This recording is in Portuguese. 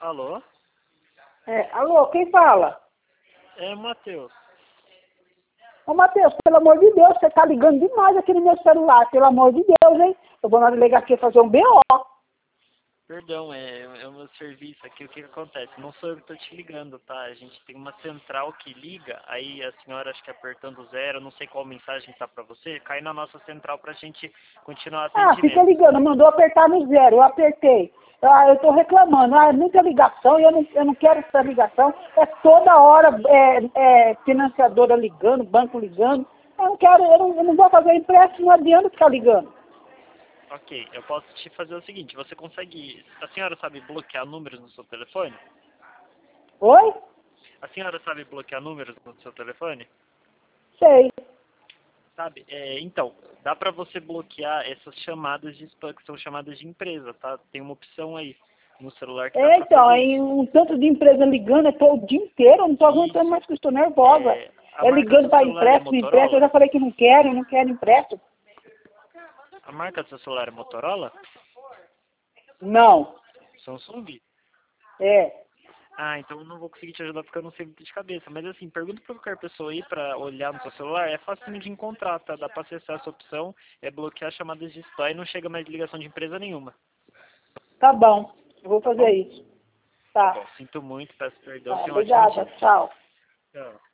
Alô? Alô, quem fala? É o Matheus. Ô, Matheus, pelo amor de Deus, você tá ligando demais aqui no meu celular, pelo amor de Deus, hein? Eu vou na delegacia fazer um BO. Perdão, é o meu serviço aqui. O que acontece? Não sou eu que estou te ligando, tá? A gente tem uma central que liga, aí a senhora acho que apertando 0, não sei qual mensagem tá para você, cai na nossa central pra gente continuar atendimento. Fica ligando, mandou apertar no 0, eu apertei. Eu tô reclamando, é muita ligação, eu não quero essa ligação, é toda hora financiadora ligando, banco ligando, eu não vou fazer empréstimo, não adianta ficar ligando. Ok, eu posso te fazer o seguinte, você consegue... A senhora sabe bloquear números no seu telefone? Oi? A senhora sabe bloquear números no seu telefone? Sei. Sabe? Então, dá pra você bloquear essas chamadas de spam, que são chamadas de empresa, tá? Tem uma opção aí no celular que dá pra Então, fazer aí isso. um tanto de empresa ligando, eu tô o dia inteiro, eu não tô aguentando mais, que eu estou nervosa. A marca do Ligando seu para celular é empréstimo, eu já Motorola? falei que não quero, eu não quero empréstimo. A marca do seu celular é Motorola? Não. Samsung? É. Ah, então eu não vou conseguir te ajudar porque eu não sei muito de cabeça. Mas assim, pergunta pra qualquer pessoa aí pra olhar no seu celular. É fácil de encontrar, tá? Dá pra acessar essa opção, é bloquear chamadas de spam e não chega mais ligação de empresa nenhuma. Tá bom, eu vou Tá fazer bom? isso. Tá Tá. bom. Sinto muito, peço perdão. Tá, Tenha um ótimo obrigada, dia. tchau. Tchau.